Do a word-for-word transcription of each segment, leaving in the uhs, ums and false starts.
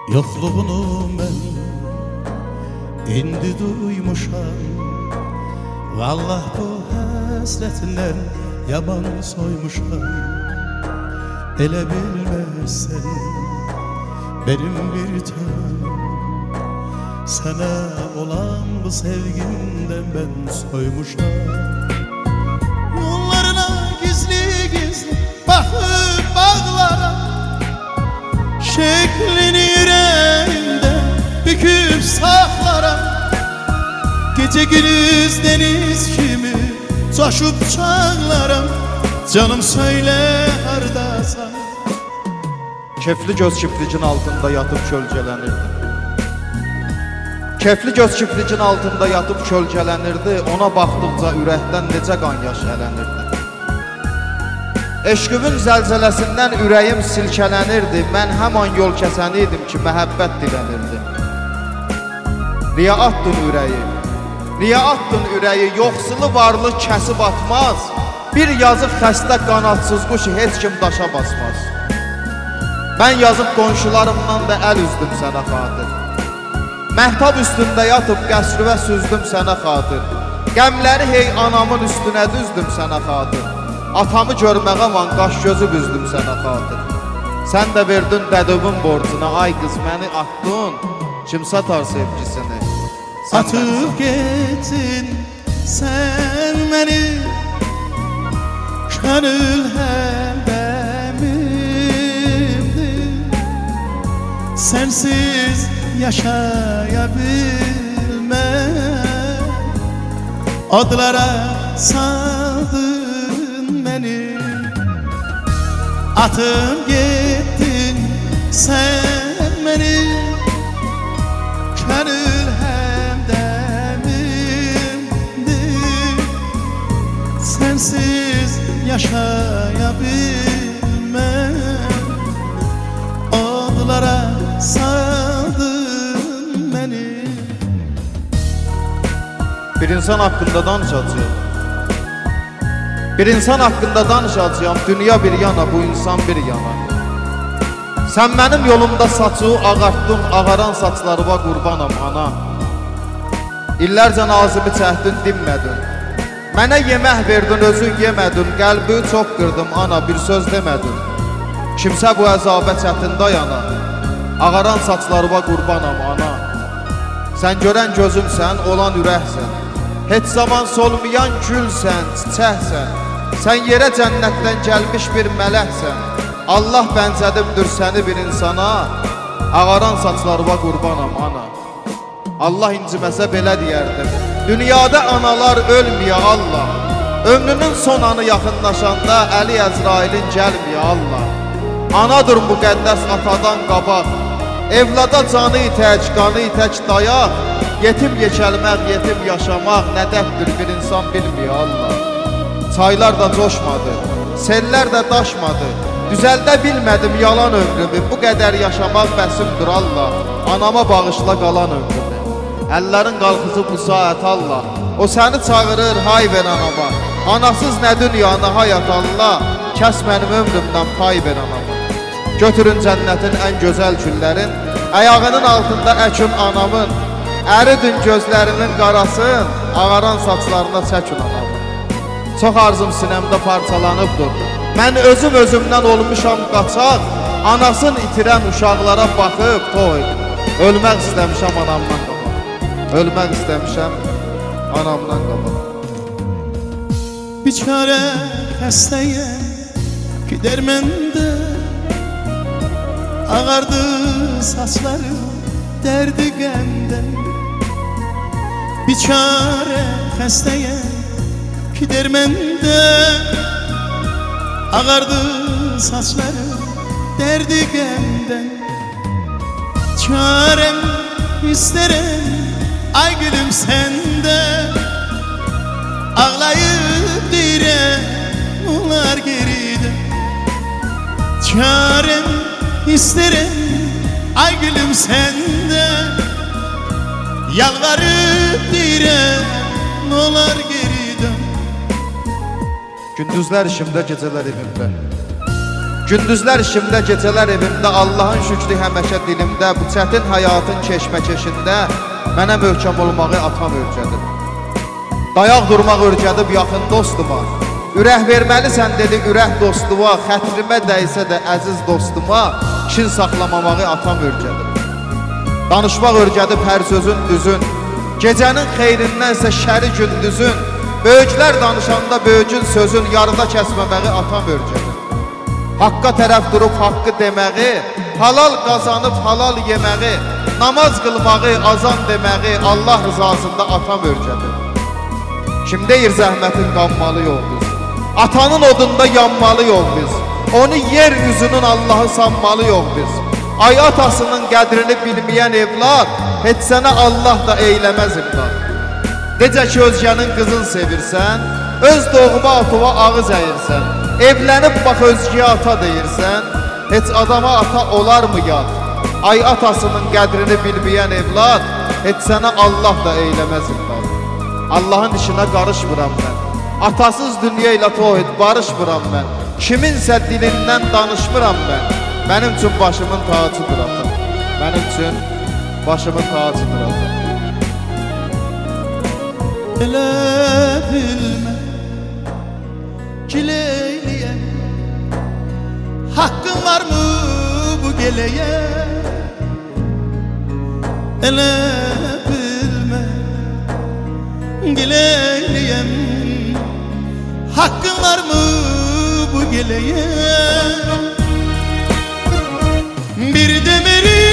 Yokluğunu ben indi duymuşam. Vallah bu hasretler yaban soymuşam. Ele bilmezsen benim bir tanem, sana olan bu sevgimden ben soymuşam. Yollarına gizli gizli bakıp bağlara, şeklini yüreğimde büküp saklara. Gece gündüz deniz kimi coşup çağlarım. Canım söyle hardasan. Kefli göz çiftlicin altında yatıp kölgelenirdi. Kefli göz çiftlicin altında yatıp kölgelenirdi. Ona baktıkça ürəkdən necə qan yaş ələnirdi. Eşqimin zəlzələsindən ürəyim silkələnirdi. Mən həman yol kəsən idim ki, məhəbbət dilənirdi. Riya attın ürəyi, riya attın ürəyi, yoxsulu varlıq kəsib atmaz. Bir yazıq xəstə qanadsız quş heç kim daşa basmaz. Mən yazıb qonşularımdan da əl üzdüm sənə xatir. Məhtab üstündə yatıb qəsrüvə süzdüm sənə xatir. Qəmləri hey anamın üstünə düzdüm sənə xatir. Atamı görməğə man qaş gözü büzdüm sənə xatir. Sən də verdin dədövün borcuna, ay qız məni atdın, kim satar sevgisini? Atıp gittin sen beni, gönül hemdemimdi. Sensiz yaşayabilmem, adlara saldın beni. Atıp gittin sen beni, gönül hemdemimdi. Sensiz yaşayabilmem, adlara saldın beni. Bir insan hakkında danışacağım. Bir insan hakkında danışacağım. Dünya bir yana, bu insan bir yana. Sen benim yolumda saçı ağarttın, ağaran saçlarıma qurbanam ana. İllərcə nazımı çəhdin, dinmədin. Mənə yemək verdin, özün yemədin. Qəlbi çox qırdım ana, bir söz demədin. Kimsə bu əzabə çətin dayana, ağaran saçlarıma qurbanam ana. Sən görən gözümsən, olan ürəksən. Heç zaman solmayan gülsən, çiçəksən. Sən yerə cənnətdən gəlmiş bir mələksən. Allah bənzədibdir səni bir insana, ağaran saçlarıma qurbanam ana. Allah inciməsə belə deyərdim, dünyada analar ölməyə Allah. Ömrünün son anı yaxınlaşanda Əli Əzrailin gəlməyə Allah. Anadır müqəddəs atadan qabaq, evlada canı itək, qanı itək dayaq. Yetim yekəlmək, yetim yaşamaq nədəfdir bir insan bilməyə Allah. Çaylar da coşmadı, sellər də daşmadı. Düzəldə bilmədim yalan ömrümü, bu qədər yaşamaq bəsimdir Allah. Anama bağışla qalan ömrümü. Əllərin qalxızıb bu saat Allah. O səni çağırır, hay ver anama. Anasız nə dünyanı hayat Allah. Kəs mənim ömrümdən pay ver anama. Götürün cənnətin ən gözəl küllərin, ayağının altında əkin anamın. Əridin gözlərinin qarasın, ağaran saçlarına çəkin anamın. Çox arzum sinəmdə parçalanıbdır. Mən özüm özümdən olmuşam qaçaq, anasını itirən uşaqlara baxıb toy. Ölmək istəmişəm anamdan qabaq. Ölmək istəmişəm anamdan qabaq. Biçare xəstəyəm ki dərməndə, ağardı saçları dərdi qəmdən. Biçare xəstəyəm ki dərməndə, ağardı saçları dərdi qəmdən. Çarəm istərəm ay gülüm səndə, ağlayıb deyirəm onlar geridə. Çarəm istərəm ay gülüm səndə, yalvarıb deyirəm onlar geridə. Gündüzlər işimdə, gecələr evimdə. Gündüzlər işimdə, gecələr evimdə, Allahın şükrü həmişə dilimdə, bu çətin həyatın keşməkeşində mənə möhkəm olmağı atam öyrədib. Dayaq durmaq öyrədib yaxın dostuma, ürək verməlisən dedi ürək dostuma, xətrimə dəysə də əziz dostuma, kin saxlamamağı atam öyrədib. Danışmaq öyrədib hər sözün düzün, gecənin xeyrinnənsə şəri gündüzün, böyüklər danışanda böyükün sözün yarıda kəsməməyi atam öyrədib. Haqqa tərəf durub haqqı deməyi, halal qazanıb halal yeməyi, namaz qılmağı, azan deməyi Allah rızasında atam öyrədir. Kim deyir zəhmətin qanmalı yox biz, atanın odunda yanmalı yox biz, onu yer üzünün Allahı sanmalı yox biz. Ay atasının qədrini bilməyən evlad, heç sənə Allah da eyləməz imdad. Necə ki özgənin qızın sevirsən, öz doğma atova ağız əyirsən, evlənib bax özgəyə ata deyirsən, heç adama ata olar mı yad? Ay atasının qədrini bilməyən evlad, heç sənə Allah da eyləməz imdad. Allahın işinə qarışmıram mən, atasız dünya ilə tohid barışmıram mən, kiminsə dilindən danışmıram mən, mənim üçün başımın tacıdır atam, mənim üçün başımın tacıdır atam. Elə bilmə Gileyliyəm, haqqın var mı bu geleyə? Elə bilmə Gileyliyəm, haqqın var mı bu geleyə? Bir demiri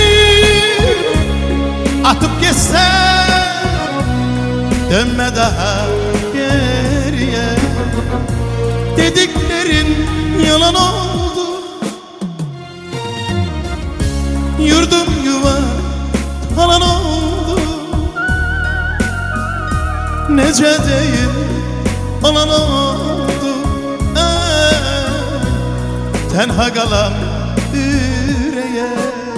atıp geçsen, dönme daha geriye. Dediklerin yalan oldu, yurdum yuva falan oldu. Nece değil olan oldu, ey, tenha kalan üreye.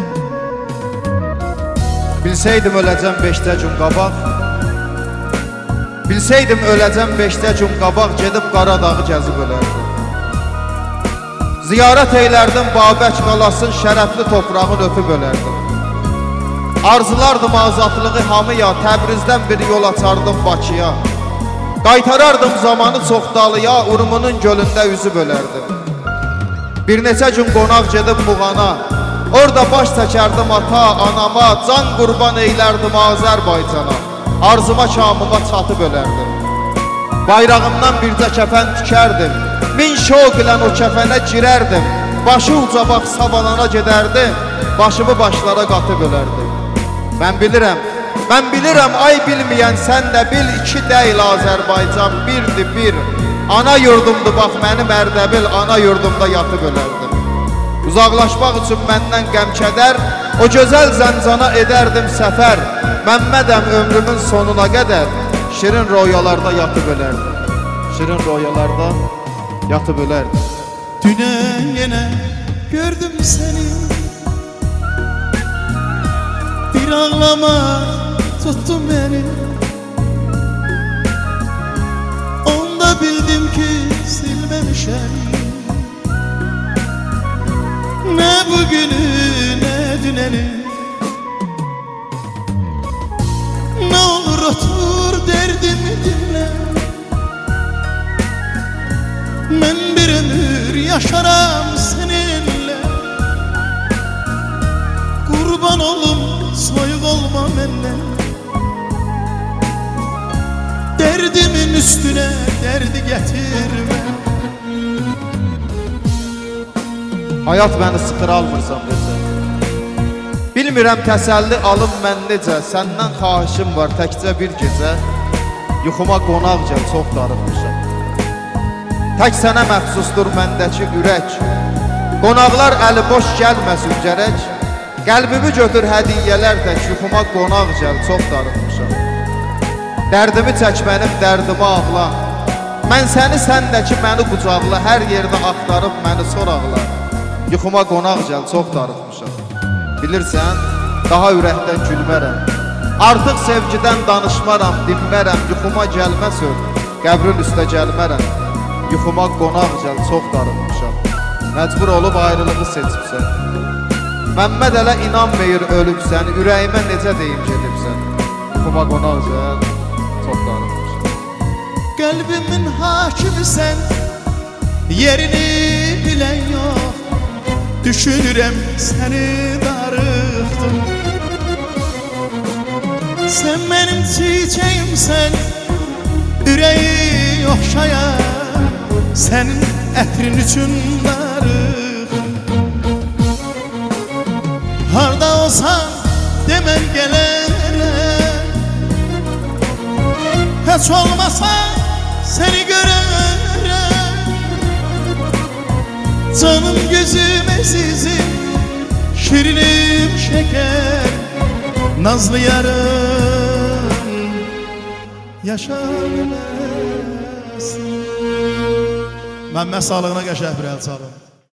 Bilseydim öləcəm beşdə gün qabaq, bilseydim öləcəm beşdə gün qabaq, gedib Qaradağı gəzib ölərdim. Ziyarət eylərdim Babək qalasın şərəfli toprağını öpüb ölərdim. Arzulardım azadlığı hamıya, Təbrizdən bir yol açardım Bakıya. Qaytarardım zamanı çoxdalıya, Urumunun gölündə üzüb ölərdim. Bir neçə gün qonaq gedib Muğana, orada baş çəkərdim ata, anama, can qurban eylərdim Azərbaycana. Arzuma, kamıma çatıb ölərdim. Bayrağımdan bircə kəfən tikərdim, min şoq ilə o kəfənə girərdim. Başı uca bax sabalana gedərdim, başımı başlara qatıb ölərdim. Mən bilirəm, mən bilirəm ay bilməyən sən də bil, iki deyil Azərbaycan birdir bir. Ana yurdumdur bax mənim Ərdəbil, ana yurdumda yatıb ölərdim. Uzaqlaşmaq üçün məndən qəm-kədər, o gözəl Zəncana edərdim səfər. Məmmədəm ömrümün sonuna qədər, şirin royalarda yatıb ölərdim. Şirin royalarda yatıb ölərdim. Dünən yenə gördüm səni, bir ağlama tuttu beni. Onda bildim ki silmemişəm, ne bugünü ne düneni. Ne olur otur derdimi dinle, ben bir ömür yaşaram seninle. Kurban olum soyuq olma menden, derdimin üstüne derdi getirme. Hayat məni sıxır almırsan necə, bilmirəm təsəlli alım mən necə. Səndən xahişim var təkcə bir gecə, yuxuma qonaq gəl çox darıxmışam. Tək sənə məxsusdur məndəki ürək, qonaqlar əli boş gəlməsin gərək. Qəlbimi götür hədiyyələr tək, yuxuma qonaq gəl çox darıxmışam. Dərdimi çək mənim dərdimi ağla, mən səni səndəki məni qucaqla. Hər yerdə axtarıb məni soraqla, yuxuma qonaq gəl çox darıxmışam. Bilirsən, daha ürəkdən gülmərəm, artıq sevgidən danışmaram, dinmərəm. Yuxuma gəlmə söz, qəbrin üstə gəlmərəm, yuxuma qonaq gəl çox darıxmışam. Məcbur olub ayrılığı seçibsən. Məmməd ələ inanmayır ölübsən, ürəyimə necə deyim gedibsən. Kuba qonaqcan, çox darıxmış. Qəlbimin hakimisən, yerini bilən yox. Düşünürəm səni darıxdım. Sən mənim çiçəyimsən, ürəyi oxşayan, sənin ətrin üçün darıxdım. Harda olsan demən gələrəm, heç olmasa səni görərəm. Canım gözüm əzizim, şirinim şeker, nazlı yarım yaşar biləsin. Məmmə sağlığına qəşəng bir əl çalın.